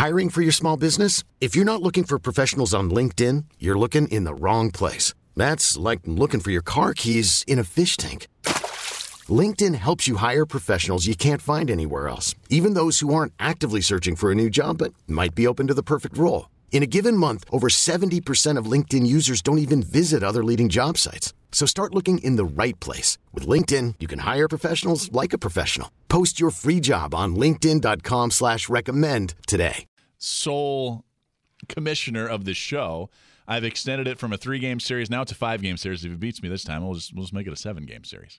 Hiring for your small business? If you're not looking for professionals on LinkedIn, you're looking in the wrong place. That's like looking for your car keys in a fish tank. LinkedIn helps you hire professionals you can't find anywhere else, even those who aren't actively searching for a new job but might be open to the perfect role. In a given month, over 70% of LinkedIn users don't even visit other leading job sites. So start looking in the right place. With LinkedIn, you can hire professionals like a professional. Post your free job on linkedin.com/recommend today. Sole commissioner of the show. I've extended it from a 3-game series. Now it's a 5-game series. If it beats me this time, we'll just make it a 7-game series.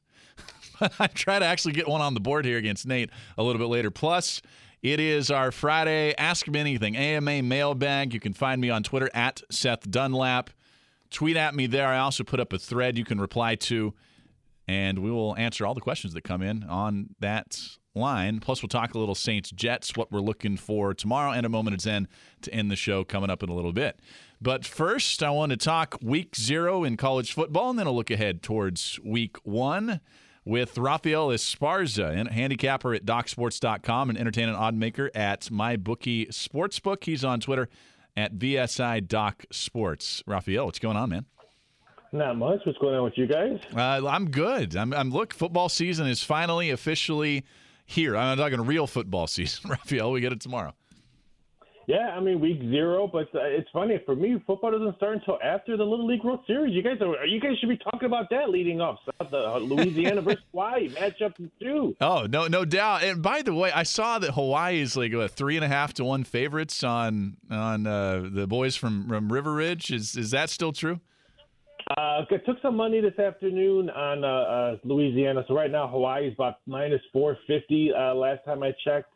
I try to actually get one on the board here against Nate a little bit later. Plus, it is our Friday Ask Me Anything AMA mailbag. You can find me on Twitter at Seth Dunlap. Tweet at me there. I also put up a thread you can reply to, and we will answer all the questions that come in on that line. Plus, we'll talk a little Saints-Jets, what we're looking for tomorrow, and a moment at Zen to end the show coming up in a little bit. But first, I want to talk Week 0 in college football, and then I'll look ahead towards Week 1 with Rafael Esparza, a handicapper at DocSports.com and entertainment odd maker at MyBookie Sportsbook. He's on Twitter at VSI-DocSports. Rafael, what's going on, man? Not much. What's going on with you guys? I'm good. Look, football season is finally officially here. I'm talking real football season. Rafael, we get it tomorrow. Yeah, I mean Week 0, but it's funny for me. Football doesn't start until after the Little League World Series. You guys should be talking about that leading up. So the Louisiana versus Hawaii matchup too. Oh, no doubt. And by the way, I saw that Hawaii is like 3.5 to 1 favorites on the boys from River Ridge. Is that still true? I took some money this afternoon on Louisiana. So right now Hawaii is about -450. Last time I checked.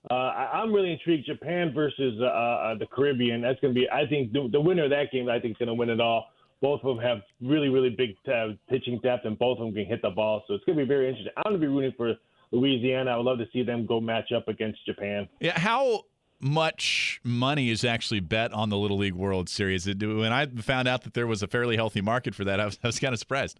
I'm really intrigued. Japan versus the Caribbean. That's going to be, I think, the winner of that game, I think, is going to win it all. Both of them have really, really big pitching depth, and both of them can hit the ball. So it's going to be very interesting. I'm going to be rooting for Louisiana. I would love to see them go match up against Japan. Yeah, how much money is actually bet on the Little League World Series? When I found out that there was a fairly healthy market for that, I was kind of surprised.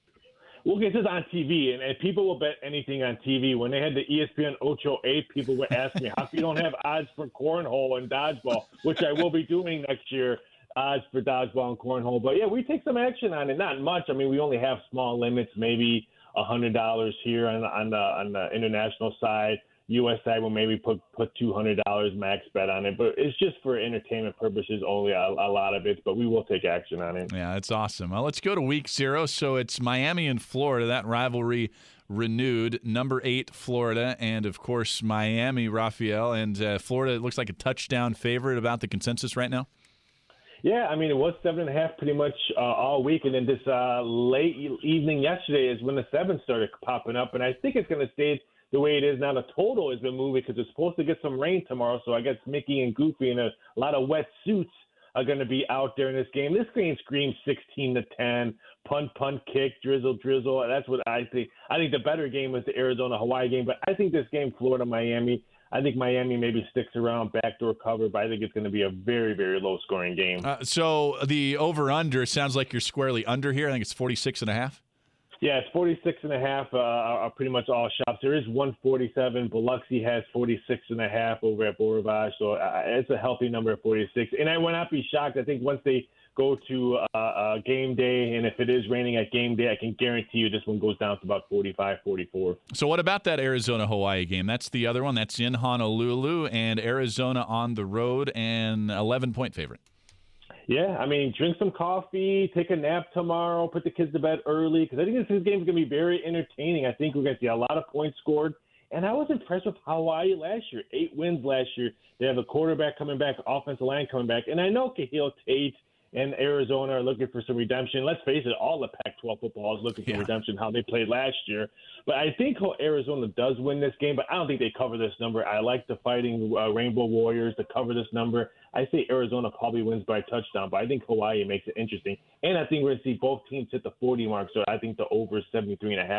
Well, this is on TV, and people will bet anything on TV. When they had the ESPN Ocho 8, people would ask me, how come you don't have odds for cornhole and dodgeball, which I will be doing next year, odds for dodgeball and cornhole. But, yeah, we take some action on it. Not much. I mean, we only have small limits, maybe $100 here on the international side. U.S. side will maybe put $200 max bet on it, but it's just for entertainment purposes only, a lot of it, but we will take action on it. Yeah, that's awesome. Well, let's go to Week 0. So it's Miami and Florida, that rivalry renewed. Number 8, Florida, and, of course, Miami, Rafael, and Florida looks like a touchdown favorite about the consensus right now. Yeah, I mean, it was 7.5 pretty much all week, and then this late evening yesterday is when the 7 started popping up, and I think it's going to stay the way it is now. The total has been moving because it's supposed to get some rain tomorrow, so I guess Mickey and Goofy and a lot of wet suits are going to be out there in this game. This game screams 16-10, punt, kick, drizzle. That's what I think. I think the better game was the Arizona-Hawaii game, but I think this game, Florida-Miami, I think Miami maybe sticks around, backdoor cover, but I think it's going to be a very, very low-scoring game. So the over-under, sounds like you're squarely under here. I think it's 46.5. Yeah, it's 46.5 are pretty much all shops. There is 147. Biloxi has 46.5 over at Beau Rivage, so it's a healthy number at 46. And I would not be shocked. I think once they go to game day, and if it is raining at game day, I can guarantee you this one goes down to about 45, 44. So what about that Arizona-Hawaii game? That's the other one. That's in Honolulu, and Arizona on the road, and 11-point favorite. Yeah, I mean, drink some coffee, take a nap tomorrow, put the kids to bed early, because I think this game is going to be very entertaining. I think we're going to see a lot of points scored. And I was impressed with Hawaii last year. 8 wins last year. They have a quarterback coming back, offensive line coming back. And I know Kahil Tate and Arizona are looking for some redemption. Let's face it, all the Pac-12 football is looking for redemption, how they played last year. But I think Arizona does win this game, but I don't think they cover this number. I like the Fighting Rainbow Warriors to cover this number. I say Arizona probably wins by a touchdown, but I think Hawaii makes it interesting. And I think we're going to see both teams hit the 40 mark, so I think the over 73.5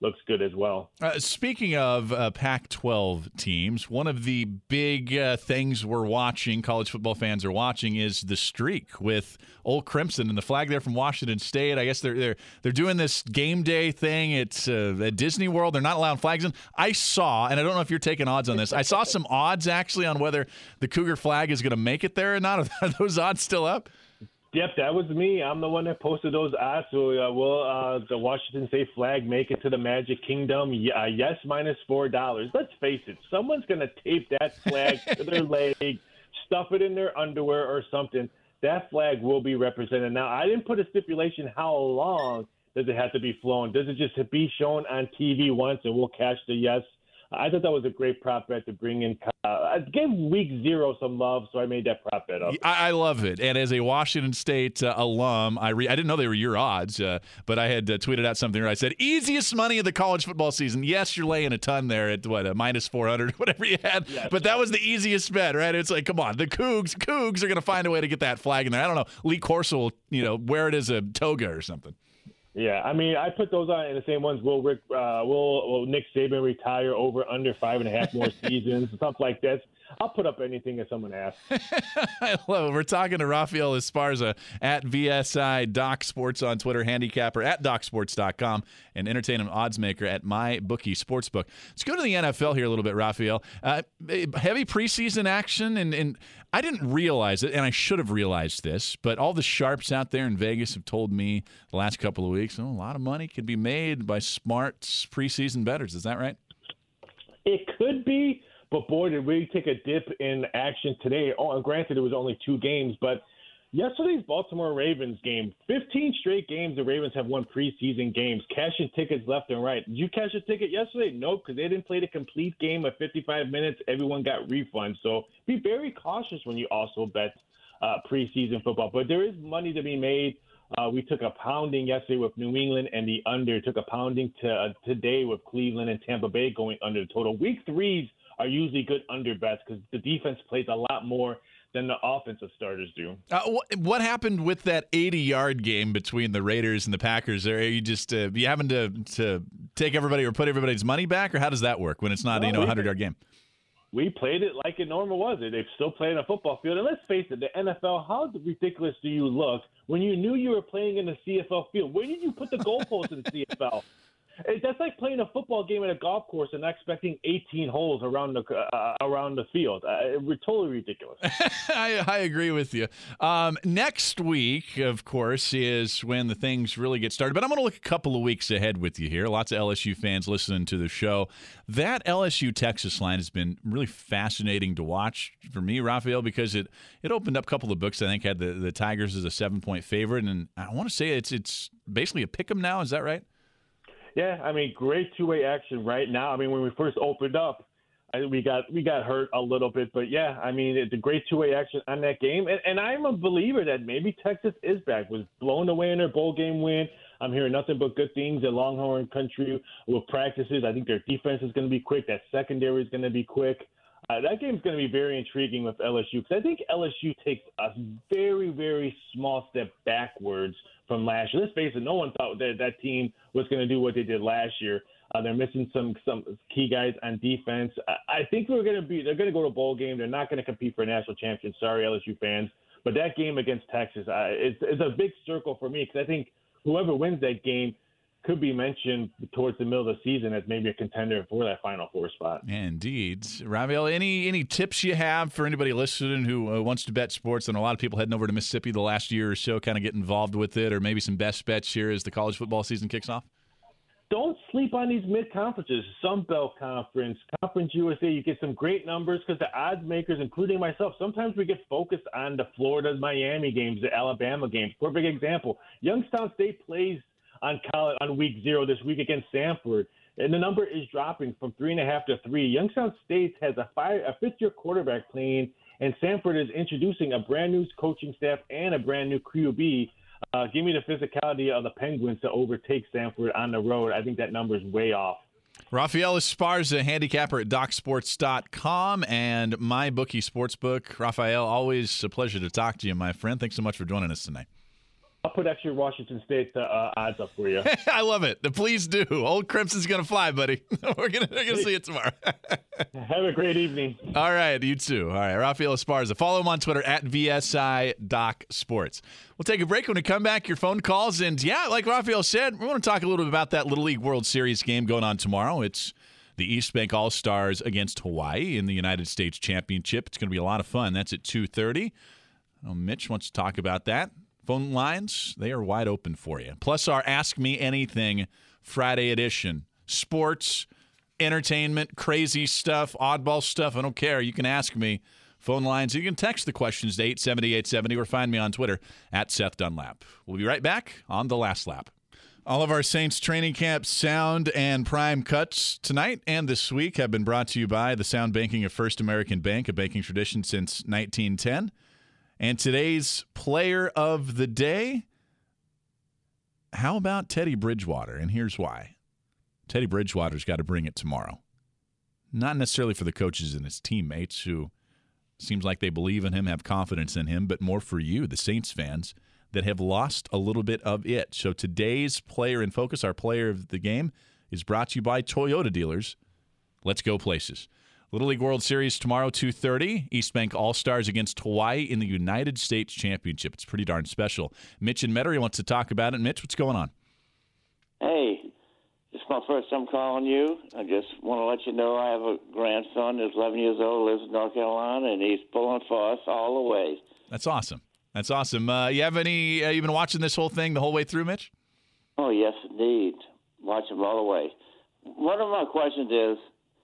looks good as well. Speaking of Pac-12 teams, one of the big things we're watching, college football fans are watching, is the streak with Old Crimson and the flag there from Washington State. I guess they're doing this game day thing. It's at Disney World. They're not allowing flags in. I saw, and I don't know if you're taking odds on this, I saw some odds actually on whether the Cougar flag is going to make it there or not. Are those odds still up? Yep, that was me. I'm the one that posted those odds. So will the Washington State flag make it to the Magic Kingdom? Yes, -$4. Let's face it, someone's going to tape that flag to their leg, stuff it in their underwear or something. That flag will be represented. Now, I didn't put a stipulation how long does it have to be flown. Does it just be shown on TV once and we'll cash the yes? I thought that was a great prop bet to bring in. I gave week 0 some love, so I made that prop bet up. I love it. And as a Washington State alum, I didn't know they were your odds, but I had tweeted out something where I said, easiest money of the college football season. Yes, you're laying a ton there at, what, a -400, whatever you had. Yes. But that was the easiest bet, right? It's like, come on, the Cougs are going to find a way to get that flag in there. I don't know. Lee Corso will, wear it as a toga or something. Yeah, I mean, I put those on in the same ones. Will Nick Saban retire over under 5.5 more seasons, stuff like that? I'll put up anything if someone asks. I love it. We're talking to Rafael Esparza at VSI Doc Sports on Twitter, handicapper at DocSports.com, and entertainment odds maker at MyBookie Sportsbook. Let's go to the NFL here a little bit, Rafael. Heavy preseason action, and I didn't realize it, and I should have realized this, but all the sharps out there in Vegas have told me the last couple of weeks, a lot of money could be made by smart preseason bettors. Is that right? It could be. But, boy, did we take a dip in action today. Oh, and granted, it was only 2 games. But yesterday's Baltimore Ravens game, 15 straight games the Ravens have won preseason games, cashing tickets left and right. Did you cash a ticket yesterday? Nope, because they didn't play the complete game of 55 minutes. Everyone got refunds. So be very cautious when you also bet preseason football. But there is money to be made. We took a pounding yesterday with New England and the under. Took a pounding today with Cleveland and Tampa Bay going under the total. Week 3s are usually good under bets because the defense plays a lot more than the offensive starters do. What happened with that 80-yard game between the Raiders and the Packers? Are you just you having to take everybody or put everybody's money back, or how does that work when it's not a 100-yard game? We played it like it normal was. They're still playing a football field. And let's face it, the NFL, how ridiculous do you look when you knew you were playing in the CFL field? Where did you put the goalposts in the CFL? That's like playing a football game at a golf course and not expecting 18 holes around the field. We're totally ridiculous. I agree with you. Next week, of course, is when the things really get started. But I'm going to look a couple of weeks ahead with you here. Lots of LSU fans listening to the show. That LSU-Texas line has been really fascinating to watch for me, Rafael, because it opened up a couple of books. I think had the Tigers as a 7-point favorite, and I want to say it's basically a pick 'em now. Is that right? Yeah, I mean, great two-way action right now. I mean, when we first opened up, we got hurt a little bit. But, yeah, I mean, it's a great two-way action on that game. And I'm a believer that maybe Texas is back. Was blown away in their bowl game win. I'm hearing nothing but good things at Longhorn Country with practices. I think their defense is going to be quick. That secondary is going to be quick. That game's going to be very intriguing with LSU because I think LSU takes a very, very small step backwards from last year. Let's face it, no one thought that team was going to do what they did last year. They're missing some key guys on defense. I think they're going to go to a bowl game. They're not going to compete for a national championship. Sorry, LSU fans. But that game against Texas, it's a big circle for me because I think whoever wins that game could be mentioned towards the middle of the season as maybe a contender for that Final Four spot. Indeed. Rafael, any tips you have for anybody listening who wants to bet sports? And a lot of people heading over to Mississippi the last year or so kind of get involved with it, or maybe some best bets here as the college football season kicks off? Don't sleep on these mid-conferences. Sun Belt Conference, Conference USA, you get some great numbers because the odds makers, including myself, sometimes we get focused on the Florida-Miami games, the Alabama games. Perfect example. Youngstown State plays on week 0 this week against Samford, and the number is dropping from 3.5 to 3. Youngstown State has a fifth-year quarterback playing, and Samford is introducing a brand-new coaching staff and a brand-new QB. Give me the physicality of the Penguins to overtake Samford on the road. I think that number is way off. Rafael Esparza, handicapper at DocSports.com and MyBookie Sportsbook. Rafael, always a pleasure to talk to you, my friend. Thanks so much for joining us tonight. I'll put extra Washington State odds up for you. I love it. Please do. Old Crimson's going to fly, buddy. We're gonna see it tomorrow. Have a great evening. All right, you too. All right, Rafael Esparza. Follow him on Twitter at VSI_Sports. We'll take a break. When we come back, your phone calls. And, yeah, like Rafael said, we want to talk a little bit about that Little League World Series game going on tomorrow. It's the East Bank All-Stars against Hawaii in the United States Championship. It's going to be a lot of fun. That's at 2:30. Mitch wants to talk about that. Phone lines, they are wide open for you. Plus our Ask Me Anything Friday edition. Sports, entertainment, crazy stuff, oddball stuff. I don't care. You can ask me. Phone lines. You can text the questions to 870-870 or find me on Twitter at Seth Dunlap. We'll be right back on The Last Lap. All of our Saints training camp sound and prime cuts tonight and this week have been brought to you by the sound banking of First American Bank, a banking tradition since 1910. And today's player of the day, how about Teddy Bridgewater? And here's why. Teddy Bridgewater's got to bring it tomorrow. Not necessarily for the coaches and his teammates, who seems like they believe in him, have confidence in him, but more for you, the Saints fans, that have lost a little bit of it. So today's player in focus, our player of the game, is brought to you by Toyota dealers. Let's go places. Little League World Series tomorrow, 2:30. East Bank All-Stars against Hawaii in the United States Championship. It's pretty darn special. Mitch in Metairie wants to talk about it. Mitch, what's going on? Hey, it's my first time calling you. I just want to let you know I have a grandson who's 11 years old, lives in North Carolina, and he's pulling for us all the way. That's awesome. That's awesome. You have any? You been watching this whole thing the whole way through, Mitch? Oh, yes, indeed. Watch him all the way. One of my questions is,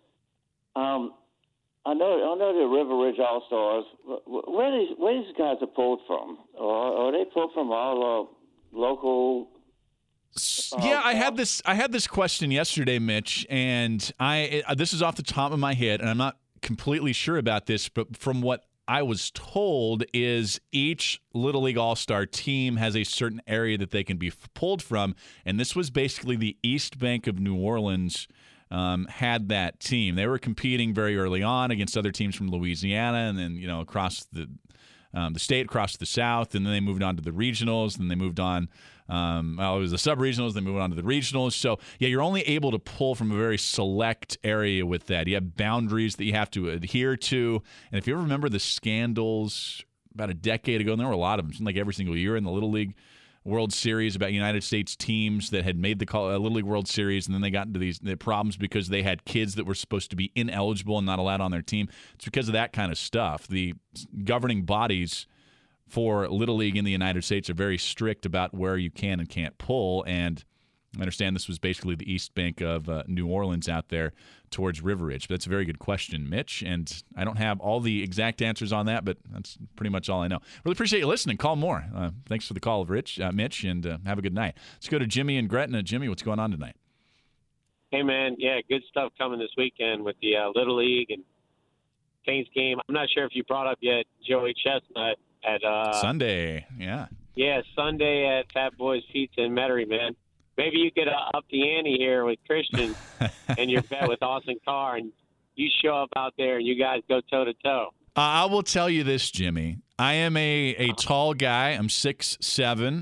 I know the River Ridge All-Stars. Where these guys are pulled from? Or are they pulled from all local? Yeah, I had this question yesterday, Mitch, and this is off the top of my head, and I'm not completely sure about this, but from what I was told is each Little League All-Star team has a certain area that they can be pulled from, and this was basically the East Bank of New Orleans had that team. They were competing very early on against other teams from Louisiana, and then across the state, across the South, and then they moved on to the regionals, and they moved on. It was the sub-regionals, they moved on to the regionals. So, yeah, you're only able to pull from a very select area with that. You have boundaries that you have to adhere to. And if you ever remember the scandals about a decade ago, and there were a lot of them, like every single year in the Little League World Series about United States teams that had made the Little League World Series, and then they got into these problems because they had kids that were supposed to be ineligible and not allowed on their team. It's because of that kind of stuff. The governing bodies for Little League in the United States are very strict about where you can and can't pull, and I understand this was basically the East Bank of New Orleans out there towards River Ridge. But that's a very good question, Mitch, and I don't have all the exact answers on that, but that's pretty much all I know. Really appreciate you listening. Call more. Thanks for the call, Mitch, and have a good night. Let's go to Jimmy and Gretna. Jimmy, what's going on tonight? Hey, man. Yeah, good stuff coming this weekend with the Little League and Saints game. I'm not sure if you brought up yet Joey Chestnut at Sunday. Yeah, Sunday at Fat Boys Pizza in Metairie, man. Maybe you could up the ante here with Christian and your bet with Austin Carr, and you show up out there and you guys go toe-to-toe. I will tell you this, Jimmy. I am a tall guy. I'm 6'7".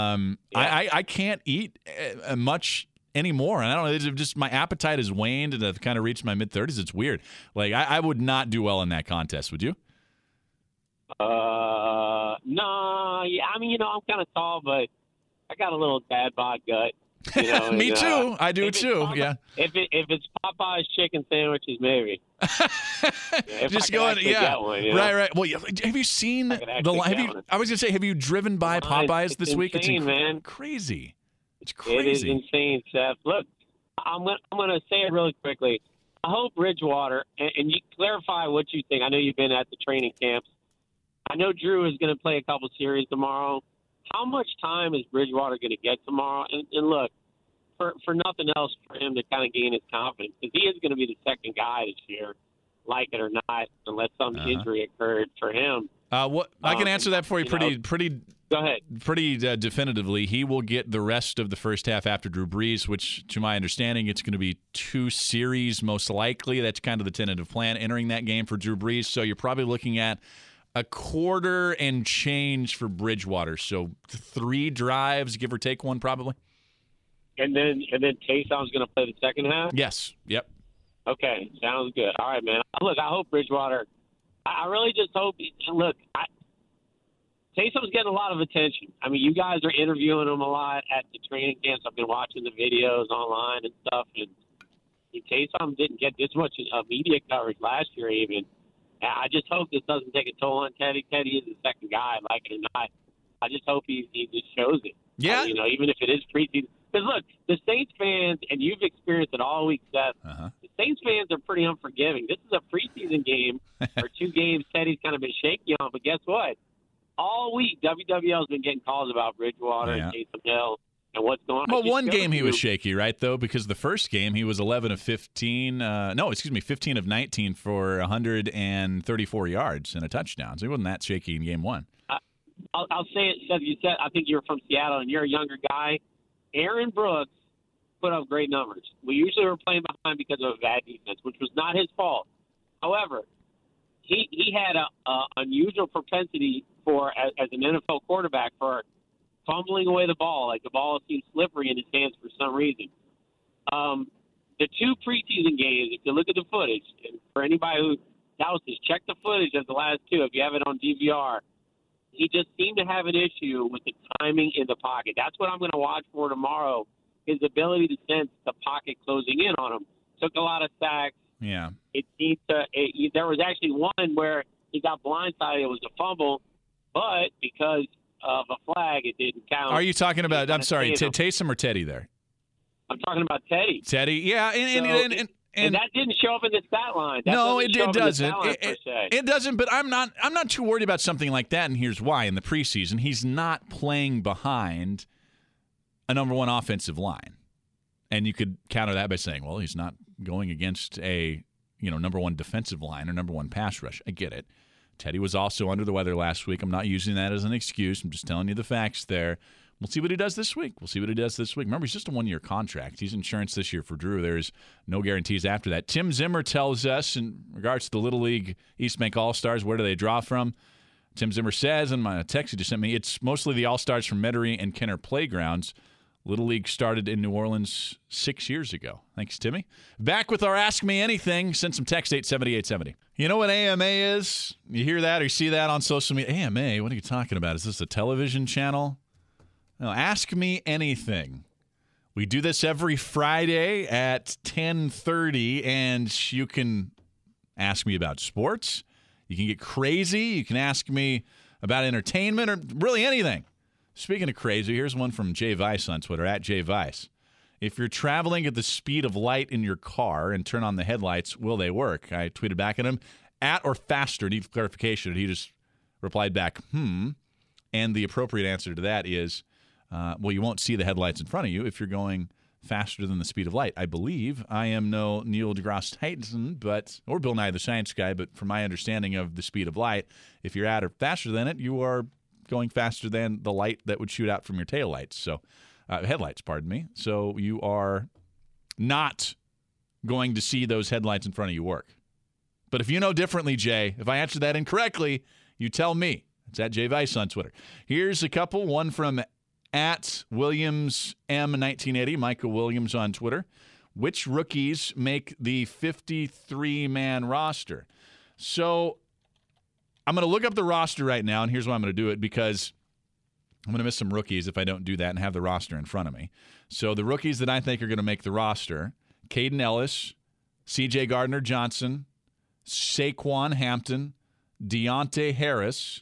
I can't eat much anymore, and I don't know. It's just my appetite has waned, and I've kind of reached my mid-30s. It's weird. Like I would not do well in that contest. Would you? No. Yeah, I mean, I'm kind of tall, but I got a little dad bod gut. Me too. I do too. Yeah. If it's Popeye's chicken sandwiches, maybe. Just going. Yeah. One, Right. Well, have you seen the? I was gonna say, have you driven by Popeyes this week? Insane, it's man. Crazy. It's crazy. It is insane, Seth. Look, I'm gonna say it really quickly. I hope Bridgewater, and you clarify what you think. I know you've been at the training camps. I know Drew is going to play a couple series tomorrow. How much time is Bridgewater going to get tomorrow? And look, for nothing else, for him to kind of gain his confidence, because he is going to be the second guy this year, like it or not, unless some injury occurred for him. I can answer that for you pretty. Go ahead. Pretty definitively. He will get the rest of the first half after Drew Brees, which, to my understanding, it's going to be 2 series most likely. That's kind of the tentative plan entering that game for Drew Brees. So you're probably looking at a quarter and change for Bridgewater. So 3 drives, give or take one probably. And then Taysom's going to play the second half? Yes. Yep. Okay, sounds good. All right, man. Look, I hope Bridgewater – I really just hope – look, Taysom's getting a lot of attention. I mean, you guys are interviewing him a lot at the training camps. I've been watching the videos online and stuff, and Taysom didn't get this much media coverage last year even. I just hope this doesn't take a toll on Teddy. Teddy is the second guy, like it or not. I just hope he just shows it. Yeah. Even if it is preseason. Because, look, the Saints fans, and you've experienced it all week, Seth, the Saints fans are pretty unforgiving. This is a preseason game, or 2 games Teddy's kind of been shaky on, but guess what? All week, WWL's been getting calls about Bridgewater and Taysom Hill and what's going on. Well, one game he was shaky, right, though, because the first game he was 11 of 15. 15 of 19 for 134 yards and a touchdown. So he wasn't that shaky in game 1. I'll say it, Seth. You said, I think you're from Seattle and you're a younger guy. Aaron Brooks put up great numbers. We usually were playing behind because of a bad defense, which was not his fault. However, he had a unusual propensity for, as an NFL quarterback, for fumbling away the ball. Like the ball seemed slippery in his hands for some reason. The 2 preseason games, if you look at the footage, and for anybody who doubts this, check the footage of the last 2 if you have it on DVR. He just seemed to have an issue with the timing in the pocket. That's what I'm going to watch for tomorrow, his ability to sense the pocket closing in on him. Took a lot of sacks. Yeah. It seemed to. There was actually one where he got blindsided. It was a fumble, but because of a flag, it didn't count. Are you talking about, I'm sorry, Taysom or Teddy there? I'm talking about Teddy. Teddy, yeah. And that didn't show up in the stat line. That no, it doesn't. It doesn't, but I'm not too worried about something like that, and here's why. In the preseason, he's not playing behind a number 1 offensive line. And you could counter that by saying, well, he's not going against a number 1 defensive line or number 1 pass rush. I get it. Teddy was also under the weather last week. I'm not using that as an excuse. I'm just telling you the facts there. We'll see what he does this week. Remember, he's just a 1-year contract. He's insurance this year for Drew. There's no guarantees after that. Tim Zimmer tells us in regards to the Little League East Bank All-Stars, where do they draw from? Tim Zimmer says in my text he just sent me, it's mostly the All-Stars from Metairie and Kenner Playgrounds. Little League started in New Orleans 6 years ago. Thanks, Timmy. Back with our Ask Me Anything. Send some text 870-870. You know what AMA is? You hear that or you see that on social media? AMA? What are you talking about? Is this a television channel? No, Ask Me Anything. We do this every Friday at 10:30, and you can ask me about sports. You can get crazy. You can ask me about entertainment or really anything. Speaking of crazy, here's one from Jay Vice on Twitter, at Jay Vice. If you're traveling at the speed of light in your car and turn on the headlights, will they work? I tweeted back at him, at or faster, need clarification. He just replied back, And the appropriate answer to that is, well, you won't see the headlights in front of you if you're going faster than the speed of light. I believe I am no Neil deGrasse Tyson, or Bill Nye the Science Guy, but from my understanding of the speed of light, if you're at or faster than it, you are going faster than the light that would shoot out from your taillights. So, headlights, pardon me. So you are not going to see those headlights in front of you work. But if you know differently, Jay, if I answered that incorrectly, you tell me. It's at Jay Vice on Twitter. Here's a couple. One from at Williams M1980, Michael Williams on Twitter. Which rookies make the 53-man roster? So I'm going to look up the roster right now, and here's why I'm going to do it, because I'm going to miss some rookies if I don't do that and have the roster in front of me. So the rookies that I think are going to make the roster, Caden Ellis, C.J. Gardner-Johnson, Saquon Hampton, Deontay Harris,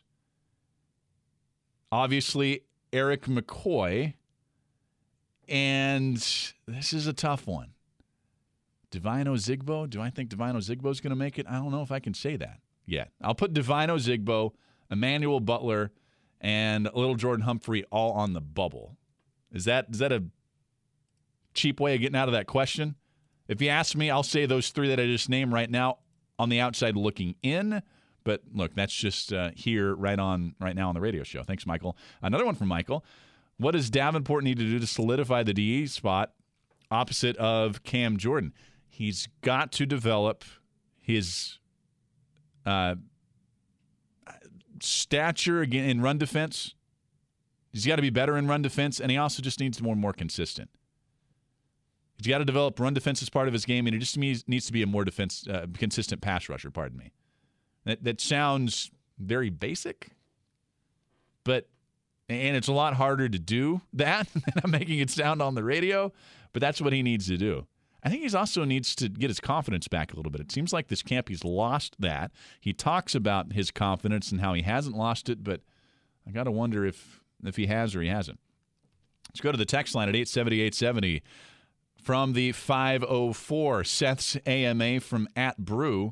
obviously Eric McCoy, and this is a tough one. Divine Ozigbo. Do I think Divine Ozigbo is going to make it? I don't know if I can say that yet. I'll put Divine Ozigbo, Emmanuel Butler, and Little Jordan Humphrey all on the bubble. Is that a cheap way of getting out of that question? If you ask me, I'll say those 3 that I just named right now on the outside looking in. But look, that's just here right now on the radio show. Thanks, Michael. Another one from Michael. What does Davenport need to do to solidify the DE spot opposite of Cam Jordan? He's got to develop his stature again in run defense. He's got to be better in run defense, and he also just needs to be more consistent. He's got to develop run defense as part of his game, and he just needs to be a more consistent pass rusher, pardon me. That sounds very basic, and it's a lot harder to do that than I'm making it sound on the radio, but that's what he needs to do. I think he also needs to get his confidence back a little bit. It seems like this camp he's lost that. He talks about his confidence and how he hasn't lost it, but I got to wonder if he has or he hasn't. Let's go to the text line at 870-870 from the 504. Seth's AMA from @Brew.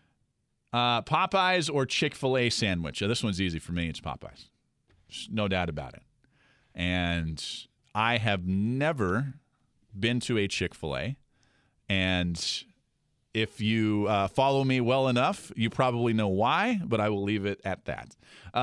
Popeyes or Chick-fil-A sandwich? This one's easy for me. It's Popeyes. There's no doubt about it. And I have never been to a Chick-fil-A. And if you follow me well enough, you probably know why, but I will leave it at that.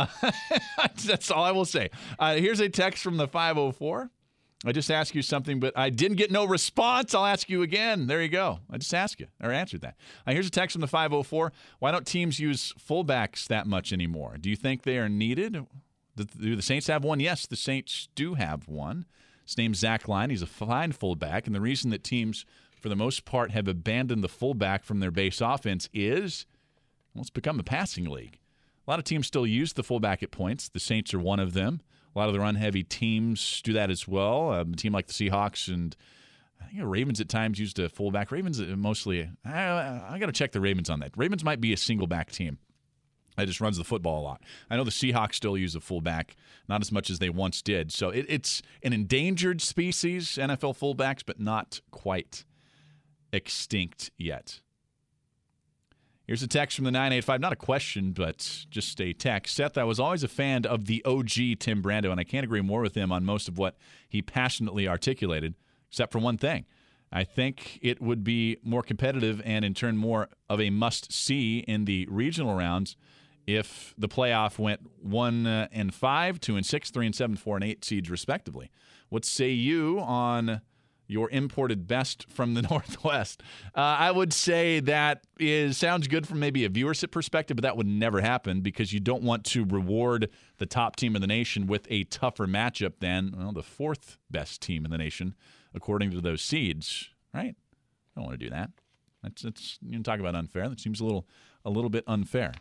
That's all I will say. Here's a text from the 504. I just asked you something, but I didn't get no response. I'll ask you again. There you go. I just asked you or answered that. Here's a text from the 504. Why don't teams use fullbacks that much anymore? Do you think they are needed? Do the Saints have one? Yes, the Saints do have one. His name's Zach Line. He's a fine fullback, and the reason that teams, for the most part, have abandoned the fullback from their base offense is, well, it's become a passing league. A lot of teams still use the fullback at points. The Saints are one of them. A lot of the run-heavy teams do that as well. A team like the Seahawks and I think the Ravens at times used a fullback. Ravens mostly – I got to check the Ravens on that. Ravens might be a single-back team that just runs the football a lot. I know the Seahawks still use a fullback, not as much as they once did. So it's an endangered species, NFL fullbacks, but not quite extinct yet. Here's a text from the 985. Not a question, but just a text. Seth, I was always a fan of the OG Tim Brando, and I can't agree more with him on most of what he passionately articulated, except for one thing. I think it would be more competitive and, in turn, more of a must-see in the regional rounds if the playoff went 1-5, 2-6, 3-7, 4-8 seeds, respectively. What say you on your imported best from the Northwest? I would say that sounds good from maybe a viewership perspective, but that would never happen because you don't want to reward the top team in the nation with a tougher matchup than the fourth best team in the nation, according to those seeds, right? I don't want to do that. That's you can talk about unfair. That seems a little bit unfair.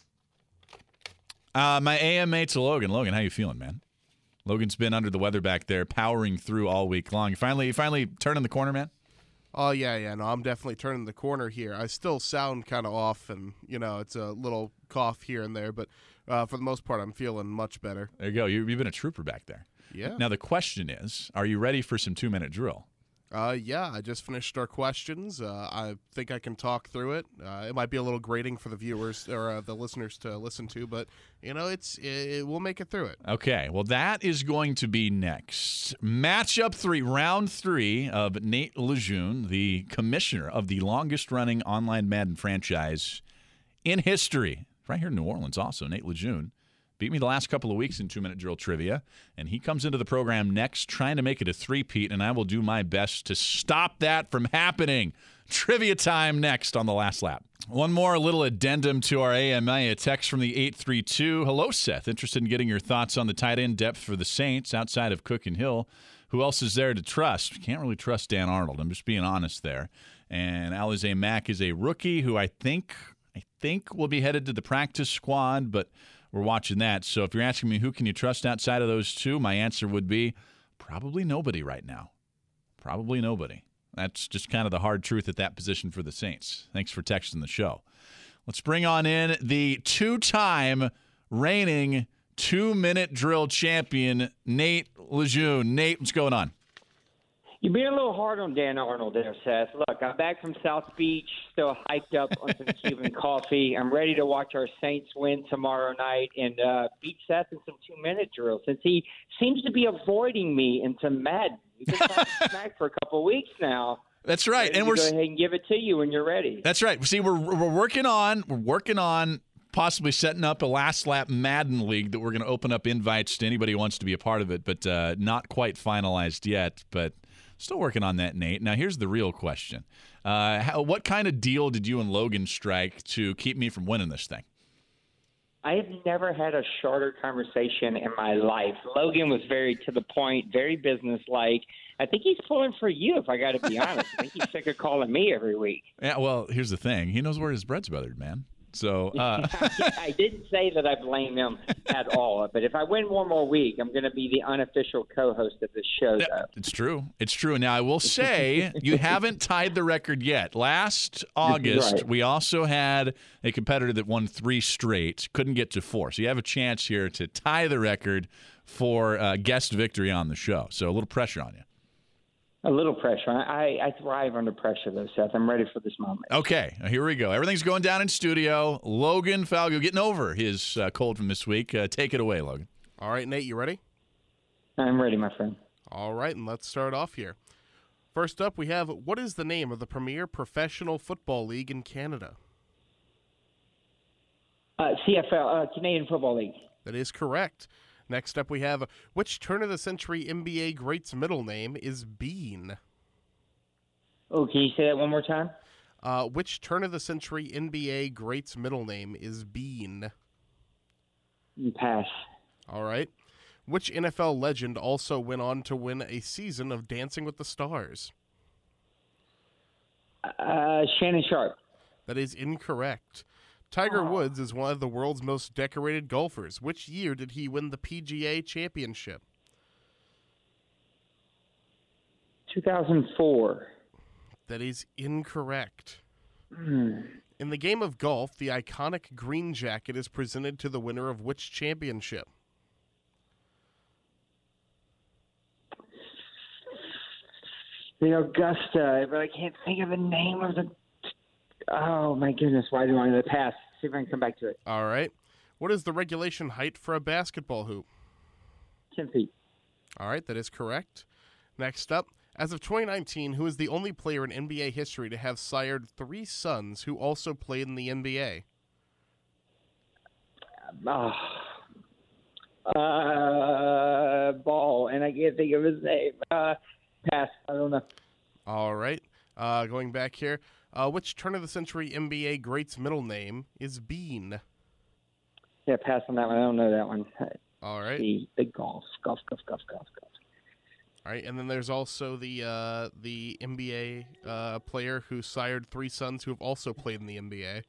My AMA to Logan. Logan, how you feeling, man? Logan's been under the weather back there, powering through all week long. You finally turning the corner, man? Oh, yeah. No, I'm definitely turning the corner here. I still sound kind of off, and, it's a little cough here and there, but for the most part, I'm feeling much better. There you go. You've been a trooper back there. Yeah. Now, the question is, are you ready for some 2-minute drill? Yeah, I just finished our questions. I think I can talk through it. It might be a little grating for the viewers or the listeners to listen to, but we'll make it through it. Okay, well, that is going to be next. Matchup 3, round 3 of Nate Lejeune, the commissioner of the longest-running online Madden franchise in history, right here in New Orleans. Also, Nate Lejeune beat me the last couple of weeks in 2-minute drill trivia, and he comes into the program next trying to make it a three-peat, and I will do my best to stop that from happening. Trivia time next on the last lap. One more little addendum to our AMA, a text from the 832. Hello, Seth. Interested in getting your thoughts on the tight end depth for the Saints outside of Cook and Hill. Who else is there to trust? Can't really trust Dan Arnold. I'm just being honest there. And Alize Mack is a rookie who I think will be headed to the practice squad, but we're watching that. So if you're asking me who can you trust outside of those two, my answer would be probably nobody right now. Probably nobody. That's just kind of the hard truth at that position for the Saints. Thanks for texting the show. Let's bring on in the two-time reigning 2-minute drill champion, Nate Lejeune. Nate, what's going on? You're being a little hard on Dan Arnold there, Seth. Look, I'm back from South Beach, still hyped up on some Cuban coffee. I'm ready to watch our Saints win tomorrow night and beat Seth in some 2-minute drills since he seems to be avoiding me in some Madden. We've been talking smack for a couple of weeks now. That's right. And we're go ahead and give it to you when you're ready. That's right. See, we're working on possibly setting up a last lap Madden league that we're going to open up invites to anybody who wants to be a part of it, but not quite finalized yet. But still working on that, Nate. Now, here's the real question. What kind of deal did you and Logan strike to keep me from winning this thing? I have never had a shorter conversation in my life. Logan was very to the point, very businesslike. I think he's pulling for you, if I got to be honest. I think he's sick of calling me every week. Yeah, well, here's the thing. He knows where his bread's buttered, man. So I didn't say that I blame him at all. But if I win one more week, I'm going to be the unofficial co-host of this show, though. It's true. It's true. Now, I will say you haven't tied the record yet. Last August, right. we also had a competitor that won 3 straight, couldn't get to 4. So you have a chance here to tie the record for guest victory on the show. So a little pressure on you. A little pressure. I thrive under pressure, though, Seth. I'm ready for this moment. Okay, here we go. Everything's going down in studio. Logan Falgo getting over his cold from this week. Take it away, Logan. All right, Nate, you ready? I'm ready, my friend. All right, and let's start off here. First up, we have, what is the name of the premier professional football league in Canada? CFL, Canadian Football League. That is correct. Next up, we have, which turn-of-the-century NBA great's middle name is Bean? Oh, can you say that one more time? Which turn-of-the-century NBA great's middle name is Bean? Pass. All right. Which NFL legend also went on to win a season of Dancing with the Stars? Shannon Sharp. That is incorrect. Tiger Woods is one of the world's most decorated golfers. Which year did he win the PGA Championship? 2004. That is incorrect. In the game of golf, the iconic green jacket is presented to the winner of which championship? The Augusta, but I can't think of the name of the... Oh, my goodness. Why do I know the pass? See if I can come back to it. All right. What is the regulation height for a basketball hoop? 10 feet. All right, that is correct. Next up, as of 2019, who is the only player in NBA history to have sired 3 sons who also played in the NBA? Ball, and I can't think of his name. Pass. I don't know. All right. Going back here. Which turn-of-the-century NBA great's middle name is Bean? Yeah, pass on that one. I don't know that one. All right. The golf. Golf. All right, and then there's also the NBA player who sired 3 sons who have also played in the NBA.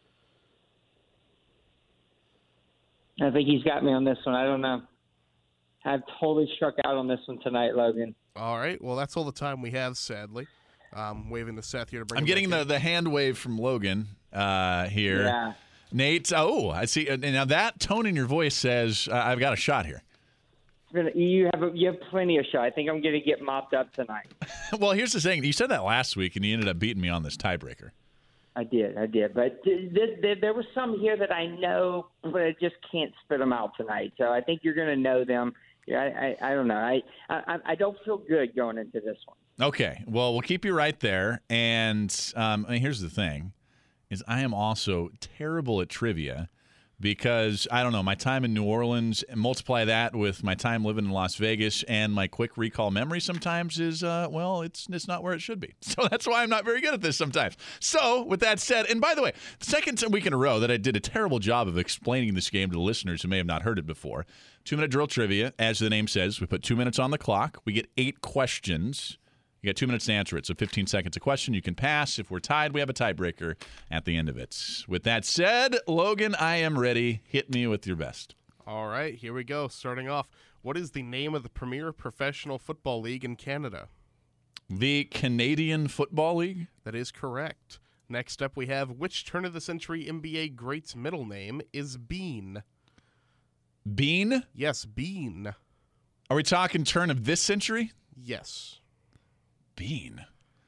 I think he's got me on this one. I don't know. I've totally struck out on this one tonight, Logan. All right. Well, that's all the time we have, sadly. Waving to Seth here to bring. I'm getting the hand wave from Logan here. Yeah. Nate, I see. Now that tone in your voice says I've got a shot here. You have plenty of shot. I think I'm going to get mopped up tonight. Well, here's the thing. You said that last week, and you ended up beating me on this tiebreaker. I did. But there was some here that I know, but I just can't spit them out tonight. So I think you're going to know them. Yeah, I don't know. I don't feel good going into this one. Okay. Well, we'll keep you right there. And here's the thing, is I am also terrible at trivia because, I don't know, my time in New Orleans, and multiply that with my time living in Las Vegas, and my quick recall memory sometimes is, it's not where it should be. So that's why I'm not very good at this sometimes. So with that said, and by the way, the second week in a row that I did a terrible job of explaining this game to the listeners who may have not heard it before. 2-minute drill trivia, as the name says, we put 2 minutes on the clock. We get 8 questions. You got 2 minutes to answer it, so 15 seconds a question. You can pass. If we're tied, we have a tiebreaker at the end of it. With that said, Logan, I am ready. Hit me with your best. All right, here we go. Starting off, what is the name of the premier professional football league in Canada? The Canadian Football League? That is correct. Next up, we have, which turn-of-the-century NBA great's middle name is Bean? Bean? Yes, Bean. Are we talking turn of this century? Yes. Bean.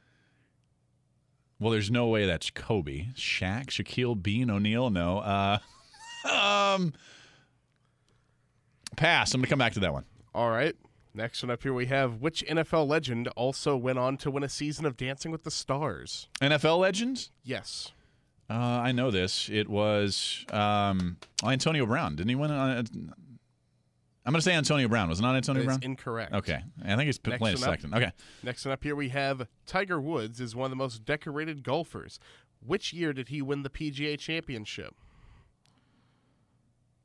Well, there's no way that's Kobe. Shaq, Shaquille Bean, O'Neal? No. Pass. I'm going to come back to that one. All right. Next one up here we have, which NFL legend also went on to win a season of Dancing with the Stars? NFL legends? Yes. I know this. It was Antonio Brown. Didn't he win? I'm going to say Antonio Brown. Was it not Antonio Brown? Incorrect. Okay. I think he's playing a second. Okay. Next one up here we have, Tiger Woods is one of the most decorated golfers. Which year did he win the PGA Championship?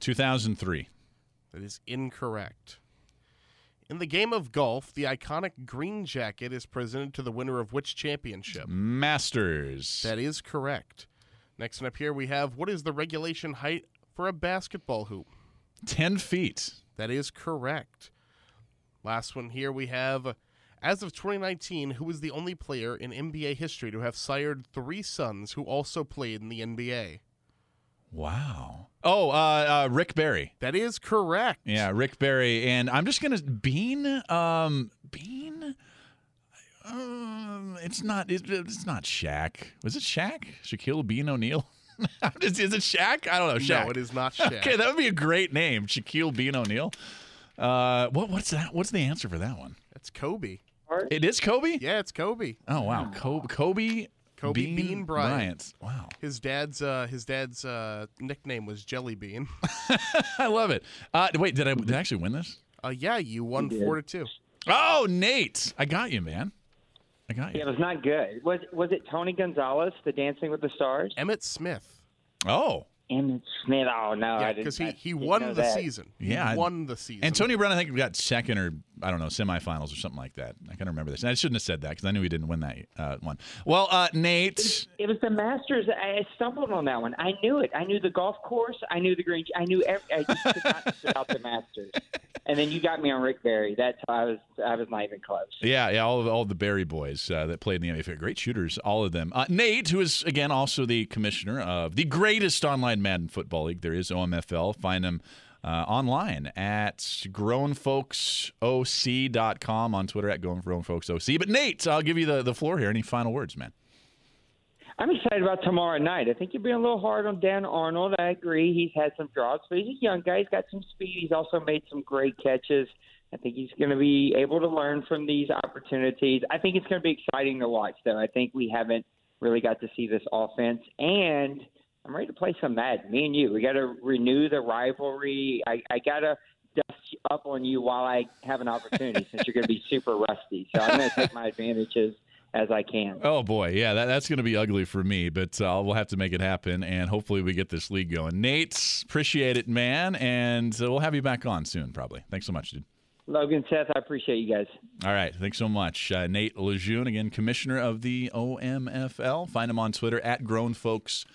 2003. That is incorrect. In the game of golf, the iconic green jacket is presented to the winner of which championship? Masters. That is correct. Next one up here, we have, what is the regulation height for a basketball hoop? 10 feet. That is correct. Last one here, we have, as of 2019, who is the only player in NBA history to have sired 3 sons who also played in the NBA? Wow. Oh, Rick Barry. That is correct. Yeah, Rick Barry. And I'm just going to, Bean? Bean? It's not Shaq. Was it Shaq? Shaquille Bean O'Neal? Is it Shaq? I don't know. Shaq. No, it is not Shaq. Okay, that would be a great name, Shaquille Bean O'Neal. What's that? What's the answer for that one? That's Kobe. It is Kobe? Yeah, it's Kobe. Oh, wow. Kobe Bean Bryant. Wow. His dad's nickname was Jelly Bean. I love it. Wait, did I actually win this? Yeah, you won 4-2. Oh, Nate. I got you, man. I got you. Yeah, it was not good. Was it Tony Gonzalez, the Dancing with the Stars? Emmett Smith. Oh. Emmett Smith. Oh, no. Yeah, because he won the season. Yeah. He won the season. And Tony Brown, I think, got second or, I don't know, semifinals or something like that. I can't remember this. And I shouldn't have said that because I knew he didn't win that one. Well, Nate. It was the Masters. I stumbled on that one. I knew it. I knew the golf course. I knew the green. I knew I just could not sit out the Masters. And then you got me on Rick Barry. That's I was not even close. Yeah, all the Barry boys that played in the NBA. Great shooters, all of them. Nate, who is, again, also the commissioner of the greatest online Madden football league there is, OMFL. Find him online at grownfolksoc.com, on Twitter at grownfolksoc. But Nate, I'll give you the floor here. Any final words, man? I'm excited about tomorrow night. I think you're being a little hard on Dan Arnold. I agree. He's had some drops, but he's a young guy. He's got some speed. He's also made some great catches. I think he's going to be able to learn from these opportunities. I think it's going to be exciting to watch, though. I think we haven't really got to see this offense. And I'm ready to play some Madden. Me and you. We got to renew the rivalry. I got to dust up on you while I have an opportunity since you're going to be super rusty. So I'm going to take my advantages as I can. Oh, boy. Yeah, that's going to be ugly for me, but we'll have to make it happen, and hopefully we get this league going. Nate, appreciate it, man, and we'll have you back on soon, probably. Thanks so much, dude. Logan, Seth, I appreciate you guys. All right. Thanks so much. Nate Lejeune, again, commissioner of the OMFL. Find him on Twitter at grownfolksoc.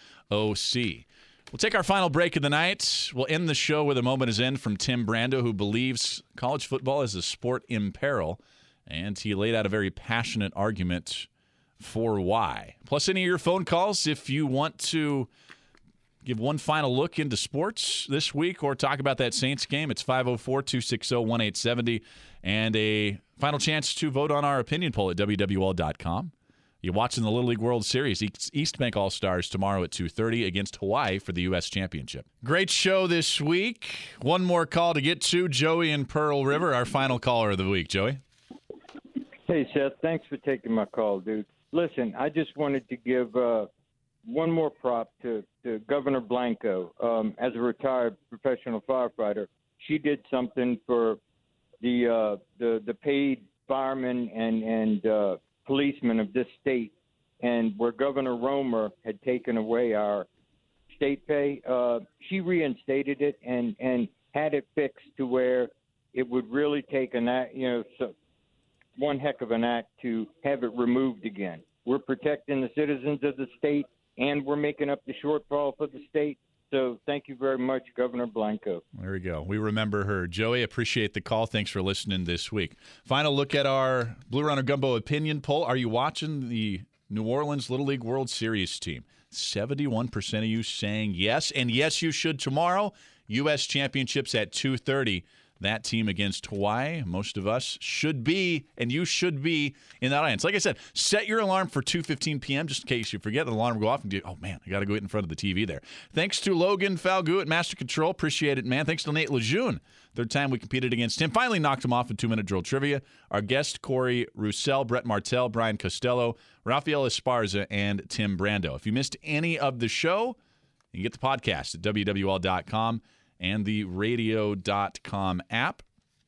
We'll take our final break of the night. We'll end the show with a moment is end from Tim Brando, who believes college football is a sport in peril. And he laid out a very passionate argument for why. Plus, any of your phone calls if you want to give one final look into sports this week or talk about that Saints game. It's 504-260-1870. And a final chance to vote on our opinion poll at WWL.com. You're watching the Little League World Series. East Bank All-Stars tomorrow at 2:30 against Hawaii for the U.S. Championship. Great show this week. One more call to get to. Joey in Pearl River, our final caller of the week. Joey? Hey, Seth. Thanks for taking my call, dude. Listen, I just wanted to give one more prop to Governor Blanco. As a retired professional firefighter, she did something for the paid firemen and policemen of this state. And where Governor Romer had taken away our state pay, she reinstated it and had it fixed to where it would really take one heck of an act to have it removed again. We're protecting the citizens of the state, and we're making up the shortfall for the state. So thank you very much, Governor Blanco. There we go. We remember her. Joey, appreciate the call. Thanks for listening this week. Final look at our Blue Runner Gumbo opinion poll. Are you watching the New Orleans Little League World Series team? 71% of you saying yes, and yes, you should tomorrow. U.S. Championships at 2:30. That team against Hawaii, most of us should be, and you should be in that audience. Like I said, set your alarm for 2:15 p.m. just in case you forget the alarm will go off and you, oh, man, I got to go get in front of the TV there. Thanks to Logan Falgout at Master Control. Appreciate it, man. Thanks to Nate Lejeune. Third time we competed against him. Finally knocked him off in 2-minute drill trivia. Our guest, Corey Roussel, Brett Martell, Brian Costello, Rafael Esparza, and Tim Brando. If you missed any of the show, you can get the podcast at WWL.com. and the radio.com app.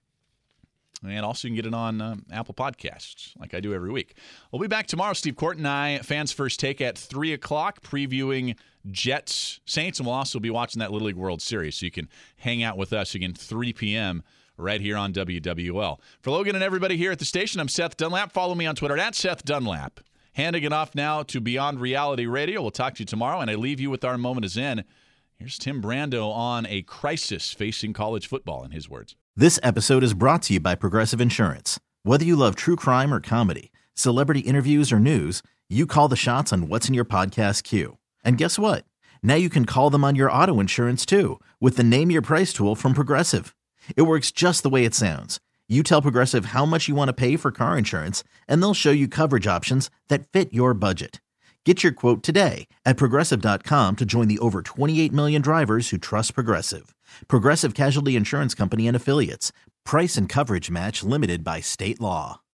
And also you can get it on Apple Podcasts, like I do every week. We'll be back tomorrow, Steve Court and I, Fans First Take at 3 o'clock, previewing Jets, Saints, and we'll also be watching that Little League World Series. So you can hang out with us again 3 p.m. right here on WWL. For Logan and everybody here at the station, I'm Seth Dunlap. Follow me on Twitter at Seth Dunlap. Handing it off now to Beyond Reality Radio. We'll talk to you tomorrow, and I leave you with our moment of Zen. Here's Tim Brando on a crisis facing college football, in his words. This episode is brought to you by Progressive Insurance. Whether you love true crime or comedy, celebrity interviews or news, you call the shots on what's in your podcast queue. And guess what? Now you can call them on your auto insurance too with the Name Your Price tool from Progressive. It works just the way it sounds. You tell Progressive how much you want to pay for car insurance, and they'll show you coverage options that fit your budget. Get your quote today at Progressive.com to join the over 28 million drivers who trust Progressive. Progressive Casualty Insurance Company and Affiliates. Price and coverage match limited by state law.